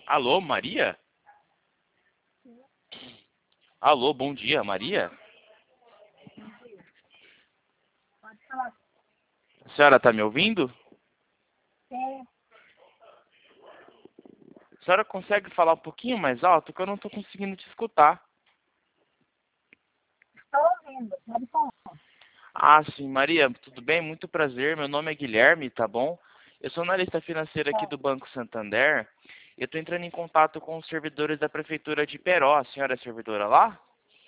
Alô, Maria? Alô, bom dia, Maria? Pode falar. A senhora está me ouvindo? Sim, A senhora consegue falar um pouquinho mais alto que eu não estou conseguindo te escutar? estou ouvindo. Pode falar. Ah, sim, Maria, tudo bem? Muito prazer. Meu nome é Guilherme, tá bom? Eu sou analista financeiro aqui do Banco Santander. Eu estou entrando em contato com os servidores da Prefeitura de Peró. A senhora é servidora lá?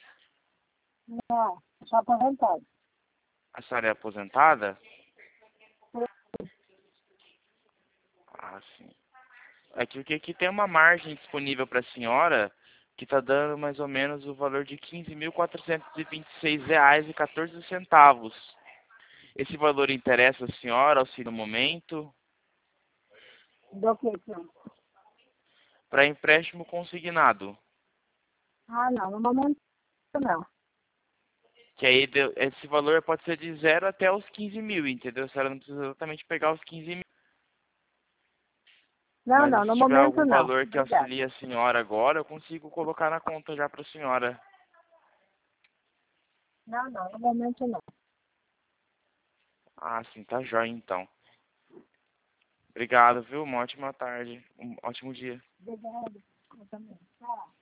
Não, sou aposentado. A senhora é aposentada? Ah, sim. Aqui tem uma margem disponível para a senhora que está dando mais ou menos o valor de R$ 15.426,14. Esse valor interessa a senhora, auxílio no momento, Do que, não? para empréstimo consignado. Ah, não, no momento não. Que aí esse valor pode ser de 0 até os 15 mil, entendeu? A senhora não precisa exatamente pegar os 15 mil. Não, Mas não, se no tiver momento algum não. valor que Obrigada. auxilie a senhora agora, eu consigo colocar na conta já para a senhora. Não, não, no momento não. Ah, sim, tá jóia então. Obrigado, viu? Uma ótima tarde. Um ótimo dia. Obrigada. Eu também. Tchau.